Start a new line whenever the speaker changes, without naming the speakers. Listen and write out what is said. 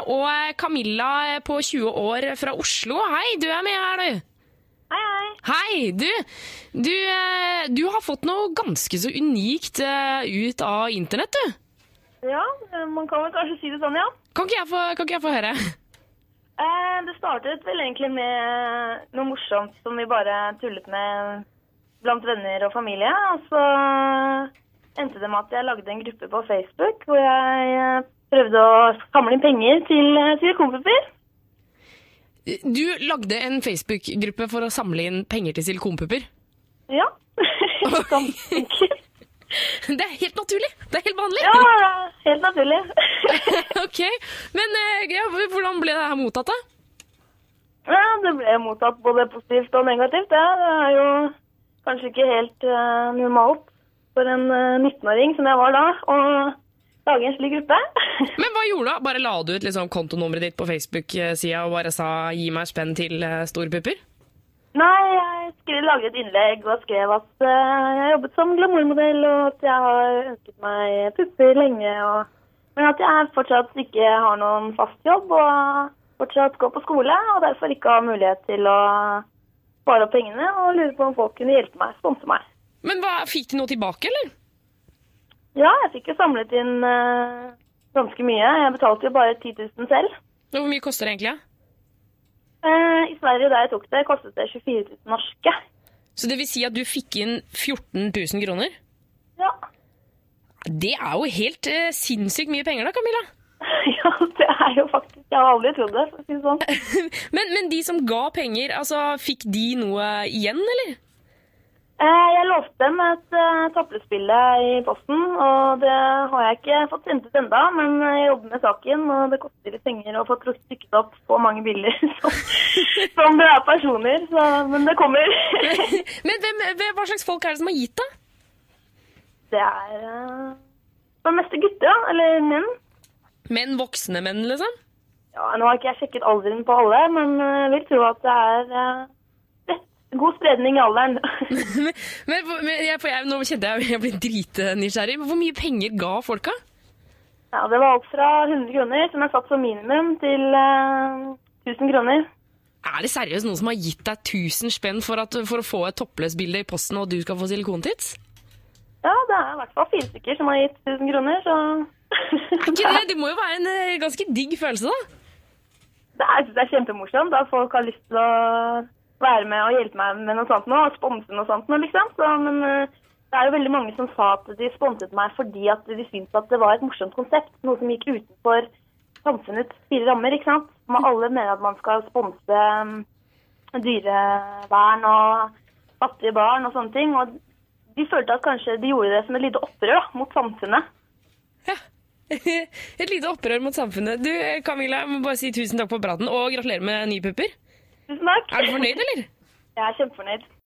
og Camilla på 20 år fra Oslo. Hei, du er med her, du.
Hei.
Hei, du har fått noe ganske så unikt ut av internett, du.
Ja, man kan vel kanskje si det sånn, ja.
Kan ikke jeg få høre?
Det startet vel egentlig med noe morsomt som vi bare tullet med blant venner og familie. Og så endte det med at jeg lagde en gruppe på Facebook hvor jeg prøvde å samle inn penger til kompiser.
Du lagde en Facebook-gruppe for å samle inn penger til silikonpupper?
Ja, sånn enkelt.
Det er helt naturlig. Det er helt vanlig.
Ja, helt naturlig.
Ok, men hvordan ble det her mottatt da?
Ja, det ble mottatt både positivt og negativt. Ja. Det er jo kanskje ikke helt normalt for en 19-åring som jeg var da, å lage en slik gruppe.
Men hva gjorde du? Bare la du ut liksom kontonummeret ditt på Facebook-siden og bare sa gi meg spenn til storpupper?
Nei, jeg lagde et innlegg og skrev at jeg jobbet som glamourmodell, og at jeg har ønsket meg pupper lenge, men at jeg fortsatt ikke har noen fast jobb og fortsatt går på skole, og derfor ikke har mulighet til å spare opp pengene og lurer på om folk kunne hjelpe meg, sponse meg.
Men fikk du noe tilbake, eller?
Ja, jeg fikk jo samlet inn ganske mye. Jeg betalte jo bare 10 000 selv.
Hvor mye koster det egentlig?
I Sverige, der jeg tok det, kostet det 24 000 norske.
Så det vil si at du fikk inn 14 000 kroner?
Ja.
Det er jo helt sinnssykt mye penger da, Camilla.
Ja, det er jo faktisk, jeg har aldri trodd det, for å si det sånn.
men de som ga penger, altså, fikk de noe igjen, eller?
Jeg lovte dem et topplesbilde i posten, og det har jeg ikke fått sendt ut enda, men jeg jobber med saken, og det koster litt penger å få trykket opp så mange bilder som det er personer, men det kommer.
Men hva slags folk er det som har gitt da?
Det er for det meste gutter, eller menn.
Men voksne menn, liksom? Ja,
nå har ikke jeg sjekket alderen på alle, men jeg vil tro at det er god spredning i alderen.
Nå kjente jeg ble dritnysgjerrig. Hvor mye penger ga folka?
Ja, det var opp fra 100 kroner, som jeg satt som minimum, til 1000 kroner.
Er det seriøst noen som har gitt deg 1000 spenn for å få et toppløsbilde i posten, og du skal få silikontits?
Ja, det er i hvert fall 4 stykker som har gitt 1000 kroner, så...
Det må jo være en ganske digg følelse, da?
Det er kjempemorsomt, da folk har lyst til å være med og hjelpe meg med noe sånt nå, og sponse noe sånt nå, liksom. Men det er jo veldig mange som sa at de sponset meg fordi at de syntes at det var et morsomt konsept, noe som gikk utenfor samfunnets 4 rammer, ikke sant? Men alle mener at man skal sponse dyrevern og fattige barn og sånne ting, og de følte at kanskje de gjorde det som et lite opprør da, mot samfunnet.
Ja, et lite opprør mot samfunnet. Du, Camilla, jeg må bare si tusen takk for praten, og gratulerer med nye pupper.
Tusen takk.
Er du fornøyd, eller?
Jeg er kjempefornøyd.